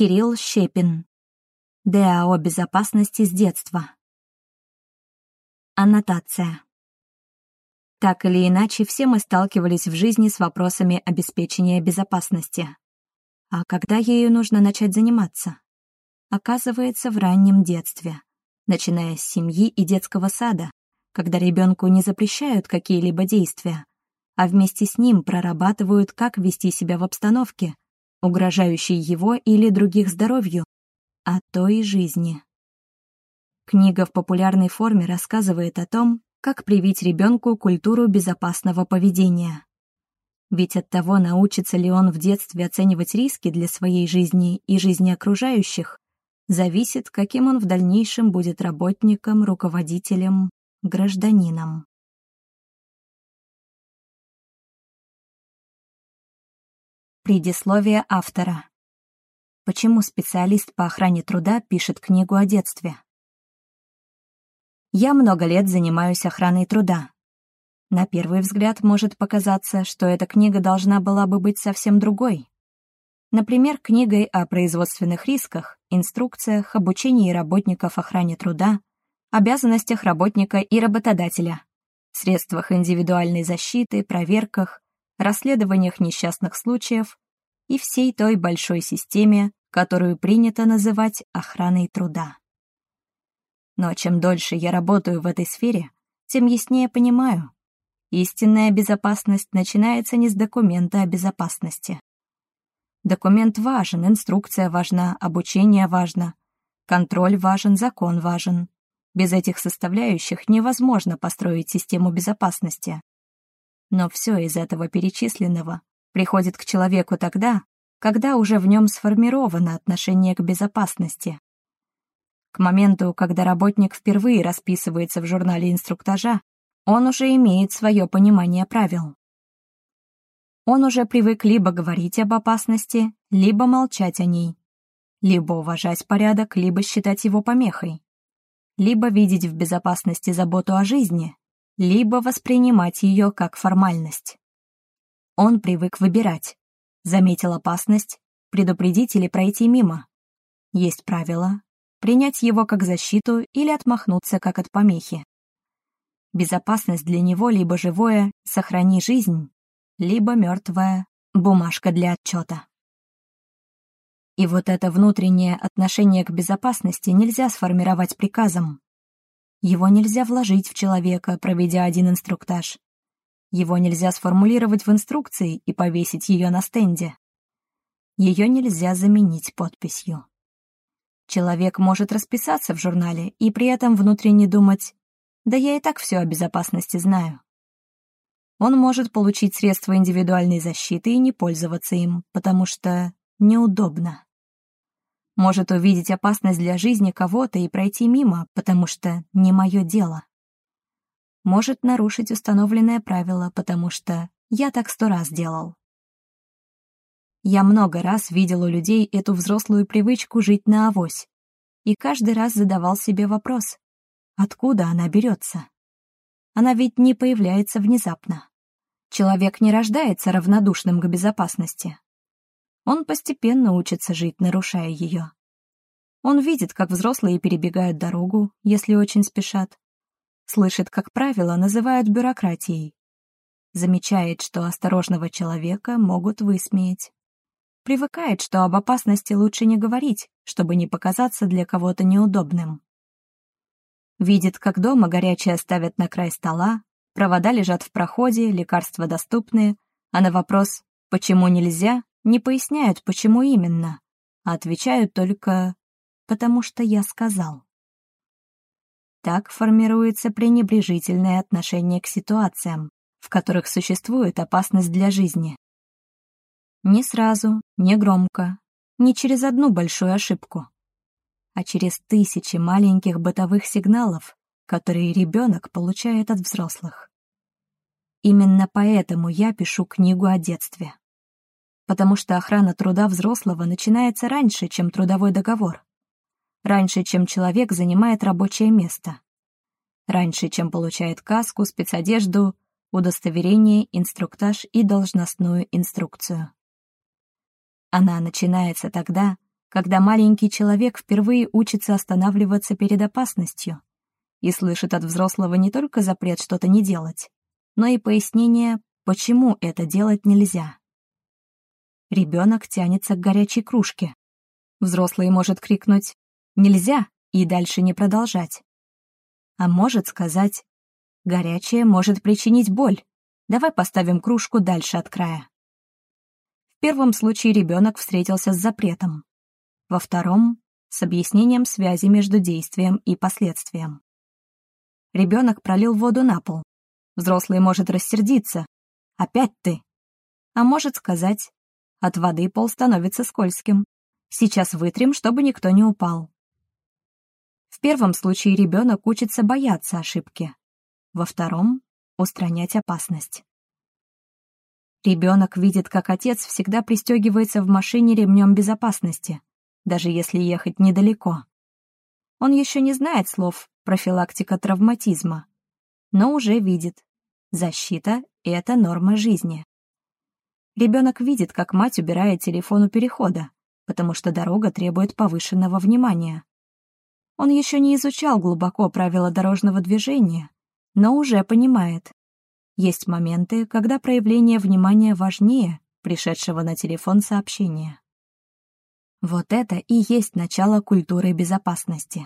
Кирилл Щепин. ДАО безопасности с детства. Аннотация. Так или иначе, все мы сталкивались в жизни с вопросами обеспечения безопасности. А когда ею нужно начать заниматься? Оказывается, в раннем детстве, начиная с семьи и детского сада, когда ребенку не запрещают какие-либо действия, а вместе с ним прорабатывают, как вести себя в обстановке, угрожающей его или других здоровью, а то и жизни. Книга в популярной форме рассказывает о том, как привить ребенку культуру безопасного поведения. Ведь от того, научится ли он в детстве оценивать риски для своей жизни и жизни окружающих, зависит, каким он в дальнейшем будет работником, руководителем, гражданином. Предисловие автора. Почему специалист по охране труда пишет книгу о детстве? Я много лет занимаюсь охраной труда. На первый взгляд может показаться, что эта книга должна была бы быть совсем другой. Например, книгой о производственных рисках, инструкциях, обучении работников охране труда, обязанностях работника и работодателя, средствах индивидуальной защиты, проверках, расследованиях несчастных случаев и всей той большой системе, которую принято называть охраной труда. Но чем дольше я работаю в этой сфере, тем яснее понимаю, истинная безопасность начинается не с документа о безопасности. Документ важен, инструкция важна, обучение важно, контроль важен, закон важен. Без этих составляющих невозможно построить систему безопасности. Но все из этого перечисленного приходит к человеку тогда, когда уже в нем сформировано отношение к безопасности. К моменту, когда работник впервые расписывается в журнале инструктажа, он уже имеет свое понимание правил. Он уже привык либо говорить об опасности, либо молчать о ней, либо уважать порядок, либо считать его помехой, либо видеть в безопасности заботу о жизни, либо воспринимать ее как формальность. Он привык выбирать: заметил опасность, предупредить или пройти мимо. Есть правило, принять его как защиту или отмахнуться как от помехи. Безопасность для него либо живое «сохрани жизнь», либо мертвая «бумажка для отчета». И вот это внутреннее отношение к безопасности нельзя сформировать приказом. Его нельзя вложить в человека, проведя один инструктаж. Его нельзя сформулировать в инструкции и повесить ее на стенде. Ее нельзя заменить подписью. Человек может расписаться в журнале и при этом внутренне думать: «Да я и так все о безопасности знаю». Он может получить средства индивидуальной защиты и не пользоваться им, потому что неудобно. Может увидеть опасность для жизни кого-то и пройти мимо, потому что не мое дело. Может нарушить установленное правило, потому что я так 100 раз делал. Я много раз видел у людей эту взрослую привычку жить наавось, и каждый раз задавал себе вопрос: откуда она берется? Она ведь не появляется внезапно. Человек не рождается равнодушным к безопасности. Он постепенно учится жить, нарушая ее. Он видит, как взрослые перебегают дорогу, если очень спешат. Слышит, как правила называют бюрократией. Замечает, что осторожного человека могут высмеять. Привыкает, что об опасности лучше не говорить, чтобы не показаться для кого-то неудобным. Видит, как дома горячее ставят на край стола, провода лежат в проходе, лекарства доступные, а на вопрос «почему нельзя?» не поясняют, почему именно, а отвечают только «потому что я сказал». Так формируется пренебрежительное отношение к ситуациям, в которых существует опасность для жизни. Не сразу, не громко, не через одну большую ошибку, а через тысячи маленьких бытовых сигналов, которые ребенок получает от взрослых. Именно поэтому я пишу книгу о детстве. Потому что охрана труда взрослого начинается раньше, чем трудовой договор. Раньше, чем человек занимает рабочее место. Раньше, чем получает каску, спецодежду, удостоверение, инструктаж и должностную инструкцию. Она начинается тогда, когда маленький человек впервые учится останавливаться перед опасностью и слышит от взрослого не только запрет что-то не делать, но и пояснение, почему это делать нельзя. Ребенок тянется к горячей кружке. Взрослый может крикнуть «нельзя» и дальше не продолжать. А может сказать «горячее может причинить боль, давай поставим кружку дальше от края». В первом случае ребенок встретился с запретом, во втором — с объяснением связи между действием и последствием. Ребенок пролил воду на пол. Взрослый может рассердиться «опять ты», а может сказать «от воды пол становится скользким, сейчас вытрем, чтобы никто не упал». В первом случае ребенок учится бояться ошибки, во втором — устранять опасность. Ребенок видит, как отец всегда пристегивается в машине ремнем безопасности, даже если ехать недалеко. Он еще не знает слов «профилактика травматизма», но уже видит «защита — это норма жизни». Ребенок видит, как мать убирает телефон у перехода, потому что дорога требует повышенного внимания. Он еще не изучал глубоко правила дорожного движения, но уже понимает. Есть моменты, когда проявление внимания важнее пришедшего на телефон сообщения. Вот это и есть начало культуры безопасности.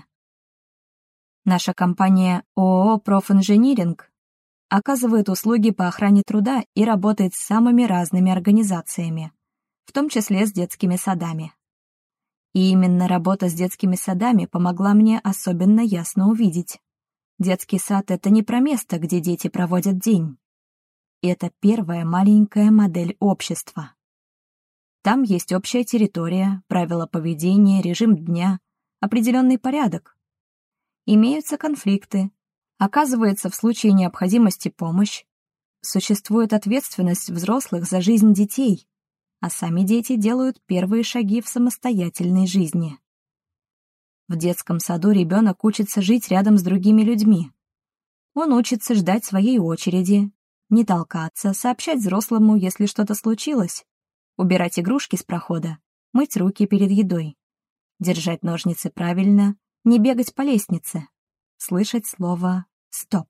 Наша компания ООО «Профинжиниринг» оказывает услуги по охране труда и работает с самыми разными организациями, в том числе с детскими садами. И именно работа с детскими садами помогла мне особенно ясно увидеть. Детский сад — это не про место, где дети проводят день. Это первая маленькая модель общества. Там есть общая территория, правила поведения, режим дня, определенный порядок. Имеются конфликты. Оказывается, в случае необходимости помощь. Существует ответственность взрослых за жизнь детей, а сами дети делают первые шаги в самостоятельной жизни. В детском саду ребенок учится жить рядом с другими людьми. Он учится ждать своей очереди, не толкаться, сообщать взрослому, если что-то случилось, убирать игрушки с прохода, мыть руки перед едой, держать ножницы правильно, не бегать по лестнице, слышать слово «стоп».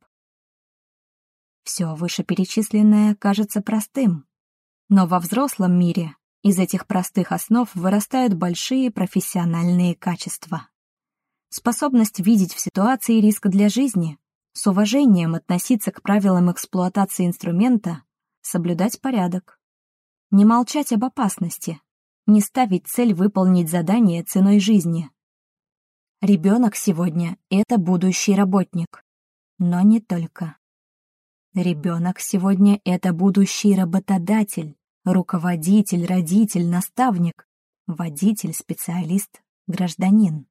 Все вышеперечисленное кажется простым, но во взрослом мире из этих простых основ вырастают большие профессиональные качества. Способность видеть в ситуации риск для жизни, с уважением относиться к правилам эксплуатации инструмента, соблюдать порядок. Не молчать об опасности, не ставить цель выполнить задание ценой жизни. Ребенок сегодня — это будущий работник, но не только. Ребенок сегодня — это будущий работодатель, руководитель, родитель, наставник, водитель, специалист, гражданин.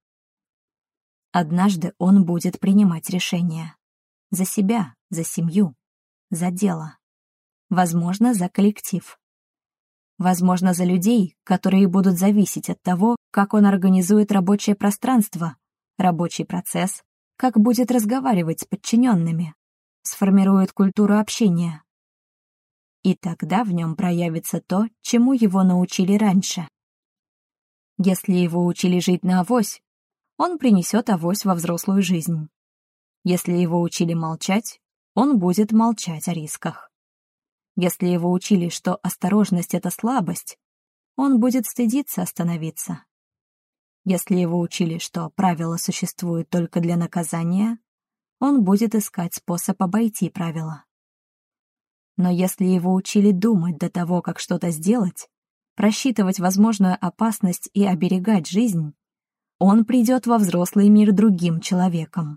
Однажды он будет принимать решения. За себя, за семью, за дело. Возможно, за коллектив. Возможно, за людей, которые будут зависеть от того, как он организует рабочее пространство, рабочий процесс, как будет разговаривать с подчиненными, сформирует культуру общения. И тогда в нем проявится то, чему его научили раньше. Если его учили жить на авось, он принесет авось во взрослую жизнь. Если его учили молчать, он будет молчать о рисках. Если его учили, что осторожность — это слабость, он будет стыдиться остановиться. Если его учили, что правила существуют только для наказания, он будет искать способ обойти правила. Но если его учили думать до того, как что-то сделать, просчитывать возможную опасность и оберегать жизнь, он придет во взрослый мир другим человеком.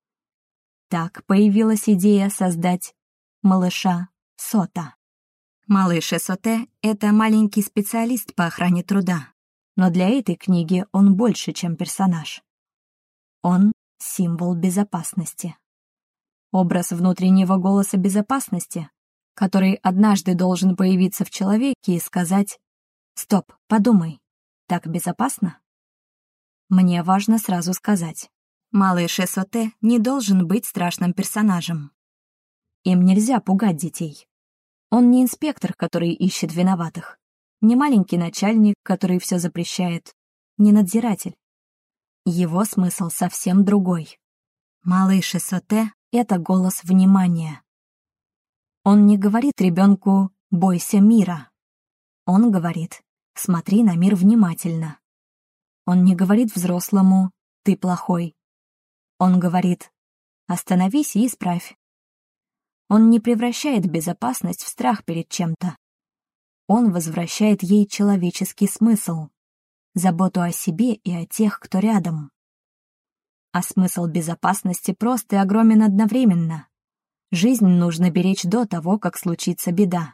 Так появилась идея создать малыша Сота. Малыш Соте — это маленький специалист по охране труда, но для этой книги он больше, чем персонаж. Он — символ безопасности. Образ внутреннего голоса безопасности, который однажды должен появиться в человеке и сказать «Стоп, подумай, так безопасно?» Мне важно сразу сказать, малыш Соте не должен быть страшным персонажем. Им нельзя пугать детей. Он не инспектор, который ищет виноватых, не маленький начальник, который все запрещает. не надзиратель. Его смысл совсем другой. Малыш Соте — это голос внимания. Он не говорит ребенку «бойся мира». Он говорит «смотри на мир внимательно». Он не говорит взрослому «ты плохой». Он говорит «остановись и исправь». Он не превращает безопасность в страх перед чем-то. Он возвращает ей человеческий смысл, заботу о себе и о тех, кто рядом. А смысл безопасности прост и огромен одновременно. Жизнь нужно беречь до того, как случится беда.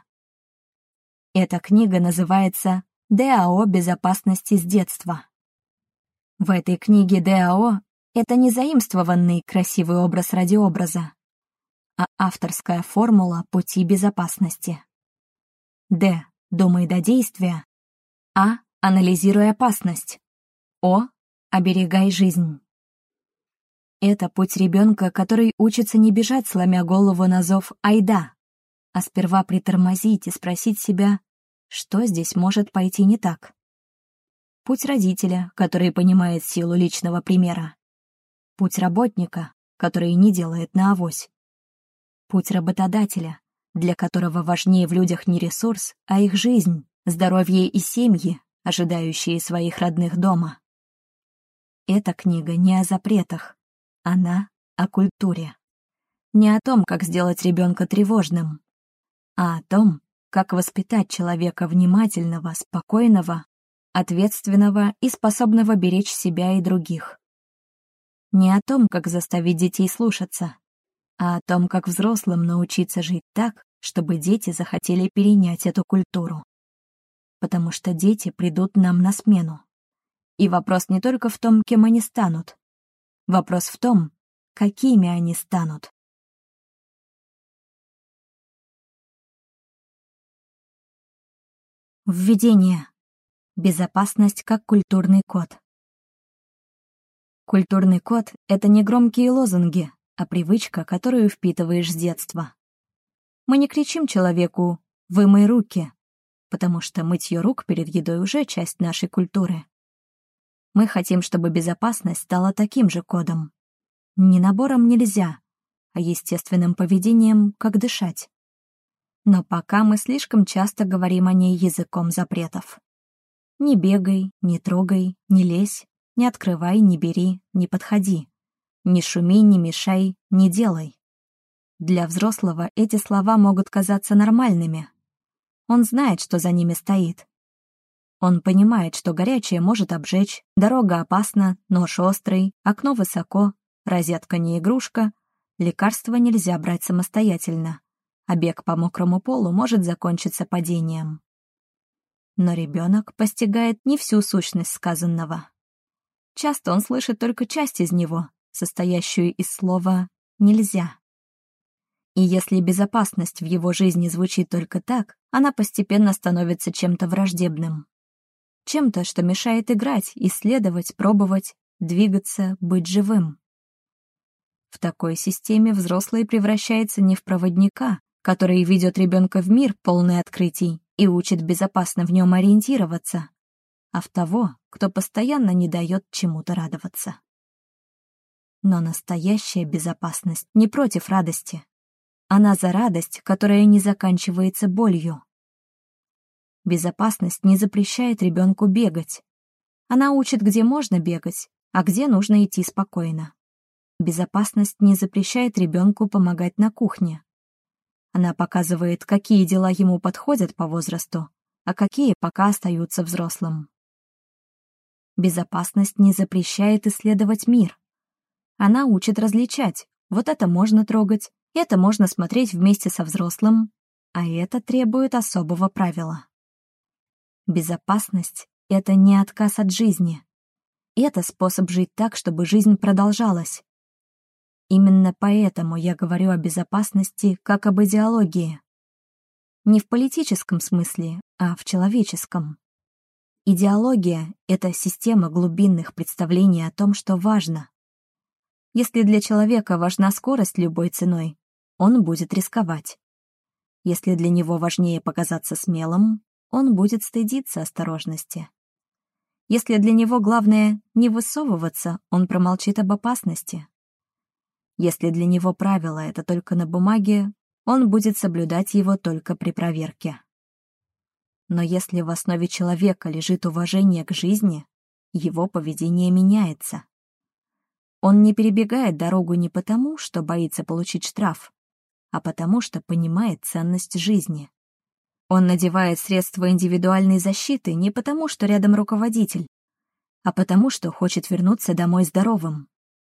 Эта книга называется «ДАО безопасности с детства». В этой книге ДАО — это не заимствованный красивый образ ради образа, а авторская формула пути безопасности. Д. Думай до действия. А. Анализируй опасность. О. Оберегай жизнь. Это путь ребенка, который учится не бежать, сломя голову на зов «Айда», а сперва притормозить и спросить себя, что здесь может пойти не так. Путь родителя, который понимает силу личного примера. Путь работника, который не делает наавось. Путь работодателя, для которого важнее в людях не ресурс, а их жизнь, здоровье и семьи, ожидающие своих родных дома. Эта книга не о запретах. Она о культуре. Не о том, как сделать ребенка тревожным, а о том, как воспитать человека внимательного, спокойного, ответственного и способного беречь себя и других. Не о том, как заставить детей слушаться, а о том, как взрослым научиться жить так, чтобы дети захотели перенять эту культуру. Потому что дети придут нам на смену. И вопрос не только в том, кем они станут. Вопрос в том, какими они станут. Введение. Безопасность как культурный код. Культурный код — это не громкие лозунги, а привычка, которую впитываешь с детства. Мы не кричим человеку «вымой руки», потому что мытье рук перед едой уже часть нашей культуры. Мы хотим, чтобы безопасность стала таким же кодом. Не набором нельзя, а естественным поведением, как дышать. Но пока мы слишком часто говорим о ней языком запретов. Не бегай, не трогай, не лезь, не открывай, не бери, не подходи. Не шуми, не мешай, не делай. Для взрослого эти слова могут казаться нормальными. Он знает, что за ними стоит. Он понимает, что горячее может обжечь, дорога опасна, нож острый, окно высоко, розетка не игрушка, лекарства нельзя брать самостоятельно, а бег по мокрому полу может закончиться падением. Но ребенок постигает не всю сущность сказанного. Часто он слышит только часть из него, состоящую из слова «нельзя». И если безопасность в его жизни звучит только так, она постепенно становится чем-то враждебным. Чем-то, что мешает играть, исследовать, пробовать, двигаться, быть живым. В такой системе взрослый превращается не в проводника, который ведет ребенка в мир, полный открытий, и учит безопасно в нем ориентироваться, а в того, кто постоянно не дает чему-то радоваться. Но настоящая безопасность не против радости. Она за радость, которая не заканчивается болью. Безопасность не запрещает ребенку бегать. Она учит, где можно бегать, а где нужно идти спокойно. Безопасность не запрещает ребенку помогать на кухне. Она показывает, какие дела ему подходят по возрасту, а какие пока остаются взрослым. Безопасность не запрещает исследовать мир. Она учит различать. Вот это можно трогать, это можно смотреть вместе со взрослым, а это требует особого правила. Безопасность — это не отказ от жизни. Это способ жить так, чтобы жизнь продолжалась. Именно поэтому я говорю о безопасности как об идеологии. Не в политическом смысле, а в человеческом. Идеология — это система глубинных представлений о том, что важно. Если для человека важна скорость любой ценой, он будет рисковать. Если для него важнее показаться смелым, он будет стыдиться осторожности. Если для него главное не высовываться, он промолчит об опасности. Если для него правило — это только на бумаге, он будет соблюдать его только при проверке. Но если в основе человека лежит уважение к жизни, его поведение меняется. Он не перебегает дорогу не потому, что боится получить штраф, а потому что понимает ценность жизни. Он надевает средства индивидуальной защиты не потому, что рядом руководитель, а потому что хочет вернуться домой здоровым.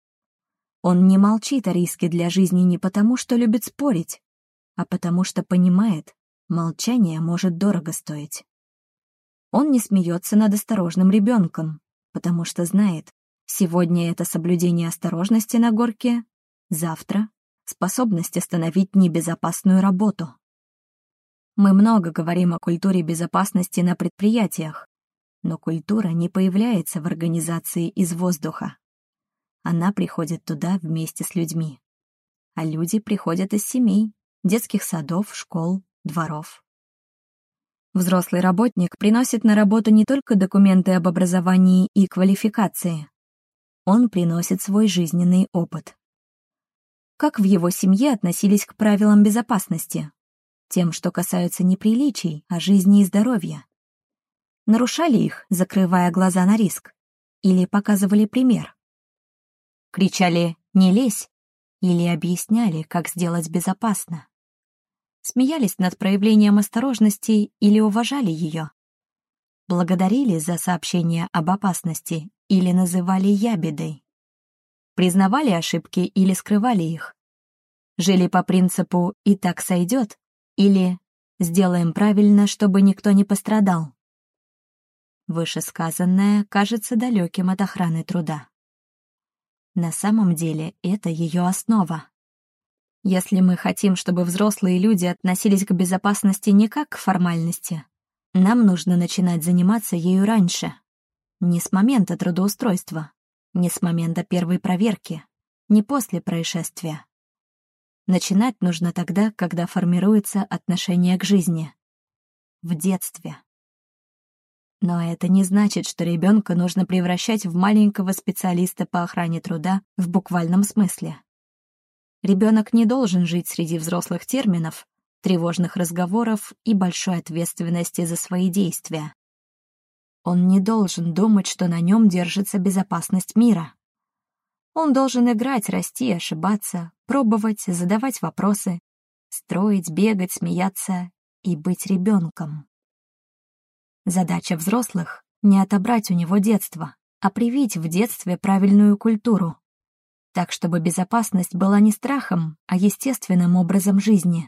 Он не молчит о риске для жизни не потому, что любит спорить, а потому что понимает, молчание может дорого стоить. Он не смеется над осторожным ребенком, потому что знает, сегодня это соблюдение осторожности на горке, завтра — способность остановить небезопасную работу. Мы много говорим о культуре безопасности на предприятиях, но культура не появляется в организации из воздуха. Она приходит туда вместе с людьми. А люди приходят из семей, детских садов, школ, дворов. Взрослый работник приносит на работу не только документы об образовании и квалификации. Он приносит свой жизненный опыт. Как в его семье относились к правилам безопасности? Тем, что касаются не приличий, а жизни и здоровья. Нарушали их, закрывая глаза на риск? Или показывали пример? Кричали «не лезь» или объясняли, как сделать безопасно? Смеялись над проявлением осторожности или уважали ее? Благодарили за сообщение об опасности или называли ябедой? Признавали ошибки или скрывали их? Жили по принципу «и так сойдет» или «сделаем правильно, чтобы никто не пострадал»? Вышесказанное кажется далеким от охраны труда. На самом деле это ее основа. Если мы хотим, чтобы взрослые люди относились к безопасности не как к формальности, нам нужно начинать заниматься ею раньше. Не с момента трудоустройства, не с момента первой проверки, не после происшествия. Начинать нужно тогда, когда формируется отношение к жизни. В детстве. Но это не значит, что ребенка нужно превращать в маленького специалиста по охране труда в буквальном смысле. Ребенок не должен жить среди взрослых терминов, тревожных разговоров и большой ответственности за свои действия. Он не должен думать, что на нем держится безопасность мира. Он должен играть, расти, ошибаться, пробовать, задавать вопросы, строить, бегать, смеяться и быть ребенком. Задача взрослых — не отобрать у него детство, а привить в детстве правильную культуру, так чтобы безопасность была не страхом, а естественным образом жизни.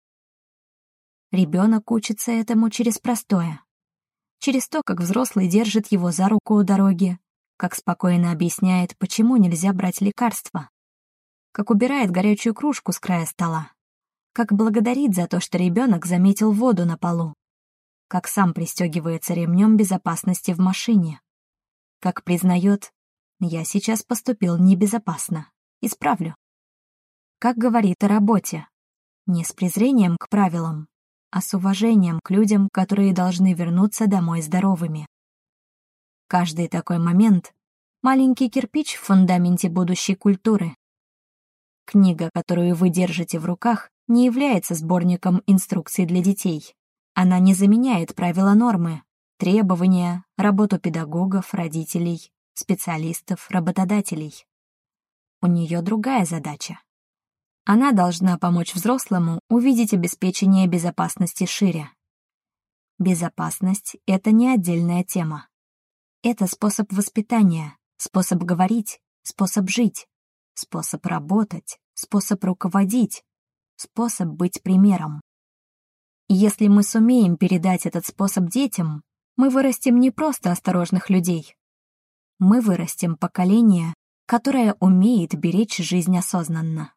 Ребенок учится этому через простое. Через то, как взрослый держит его за руку у дороги, как спокойно объясняет, почему нельзя брать лекарства, как убирает горячую кружку с края стола, как благодарит за то, что ребенок заметил воду на полу, как сам пристегивается ремнем безопасности в машине, как признает «я сейчас поступил небезопасно, исправлю», как говорит о работе, не с презрением к правилам, а с уважением к людям, которые должны вернуться домой здоровыми. Каждый такой момент — маленький кирпич в фундаменте будущей культуры. Книга, которую вы держите в руках, не является сборником инструкций для детей. Она не заменяет правила нормы, требования, работу педагогов, родителей, специалистов, работодателей. У нее другая задача. Она должна помочь взрослому увидеть обеспечение безопасности шире. Безопасность — это не отдельная тема. Это способ воспитания, способ говорить, способ жить, способ работать, способ руководить, способ быть примером. И если мы сумеем передать этот способ детям, мы вырастим не просто осторожных людей. Мы вырастим поколение, которое умеет беречь жизнь осознанно.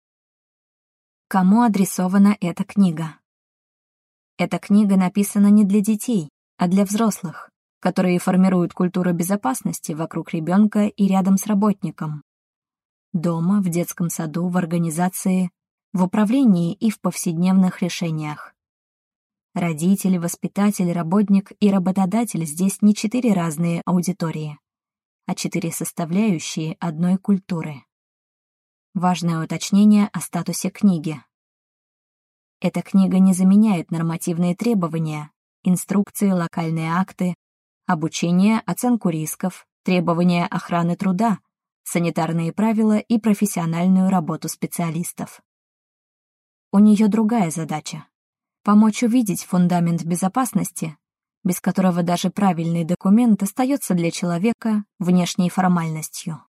Кому адресована эта книга? Эта книга написана не для детей, а для взрослых, которые формируют культуру безопасности вокруг ребенка и рядом с работником. Дома, в детском саду, в организации, в управлении и в повседневных решениях. Родитель, воспитатель, работник и работодатель здесь не 4 разные аудитории, а 4 составляющие одной культуры. Важное уточнение о статусе книги. Эта книга не заменяет нормативные требования, инструкции, локальные акты, обучение, оценку рисков, требования охраны труда, санитарные правила и профессиональную работу специалистов. У нее другая задача — помочь увидеть фундамент безопасности, без которого даже правильный документ остается для человека внешней формальностью.